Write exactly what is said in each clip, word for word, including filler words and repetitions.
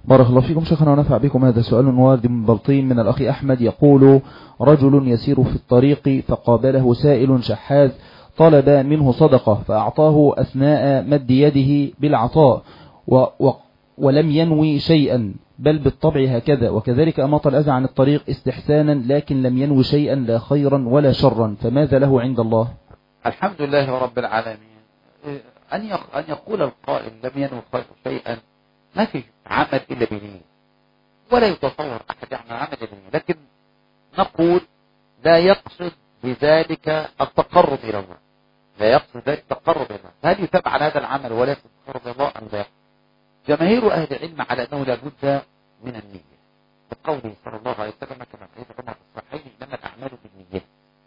بارك الله فيكم شيخنا ونفع بكم. هذا سؤال وارد من بلطيم من الأخ أحمد يقول: رجل يسير في الطريق فقابله سائل شحاذ طلب منه صدقة فأعطاه أثناء مد يده بالعطاء و و ولم ينوي شيئا، بل بالطبع هكذا، وكذلك أماط الأذى عن الطريق استحسانا لكن لم ينوي شيئا لا خيرا ولا شرا، فماذا له عند الله؟ الحمد لله رب العالمين. أن أن يقول القائل لم ينوي شيئا، ما في عمل إلا بنية، ولا يتصور أحد يعمل عمل إلا بنية، لكن نقول لا يقصد بذلك التقرب إلى الله، لا يقصد ذلك التقرب إلى الله. هل يتبع على هذا العمل ولا التقرب إلى الله أم لا؟ جماهير أهل العلم على أنه لابد من النية، بقوله صلى الله عليه وسلم كما في الصحيحين: إنما الأعمال بالنيات،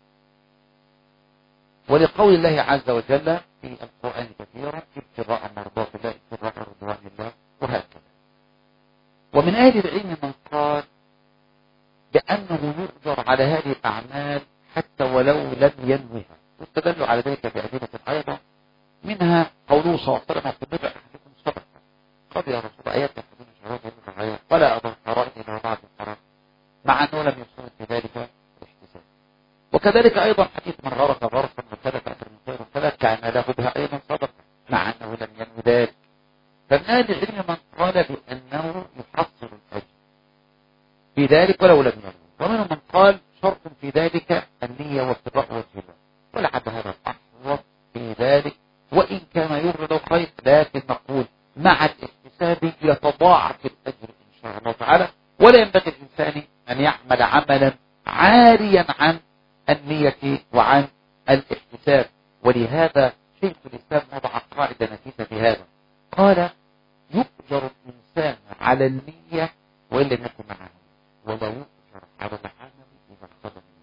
ولقول الله عز وجل في القرآن كثيرا: ابتغاء مرضات الله، ابتغاء رضوان الله، وهكذا. ومن أهل العلم من قال بأنه يؤجر على هذه الأعمال حتى ولو لم ينوها، واستدلوا على ذلك بأدلة أيضا، منها قوله صلى الله عليه وسلم: تبدأ أحدكم صدقة، قال يا رسول الله آيات يأخذون شهوات يمكن ولا أضر حرائم إلى بعض الحرام، مع أنه لم يصنف في ذلك الاحتساب. وكذلك أيضا حديث من غرق غرقا وسلك أثر من خير وسلك كان له بها أيضا صدقة، مع أنه لم ينوي ذلك. فمن أهل العلم من قال بأنه يحصل الأجر في ذلك ولو لم ينوي، ومنهم من قال شرط في ذلك النية واتباع وجه الله، ولعل هذا الأحوط في ذلك، وإن كان يرد الخير، لكن نقول مع الاحتساب يتضاعف الأجر إن شاء الله تعالى، ولا ينبغي الإنسان أن يعمل عملا عاريا عن النية وعن الاحتساب. ولهذا شيخ الإسلام وضع قاعدة نفيسة في هذا، قال: يؤجر الإنسان على النية وإن لم يكن معه، ولا يؤجر على العمل إذا اقتضى منه.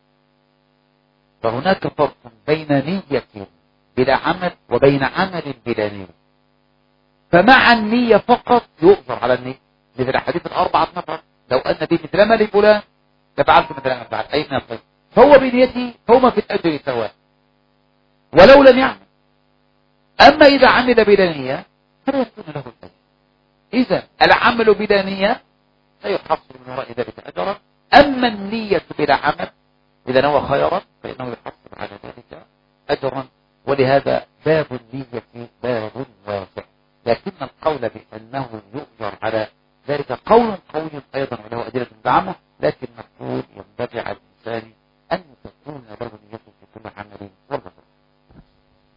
فهناك فرق بين نية بلا عمل وبين عمل بلا نية. فمع النية فقط يؤجر على النية، مثل حديث الأربعة نفر: لو أن بي مثل ما لفلان لفعلت مثل ما فعل، أي من الخير، فهو بنيته فهما في الأجر سواء ولو لم يعمل. أما إذا عمل بلا نية فلا يكون له الأجر. إذا العمل بلا نية لا يحصل من وراء ذلك أجرا، أما النية بلا عمل إذا نوى خيرا فإنه يحصل على ذلك أجرا. ولهذا باب النية باب واسع، لكن القول بأنه يؤجر على ذلك قول قوي أيضا وله أدلة دعمه،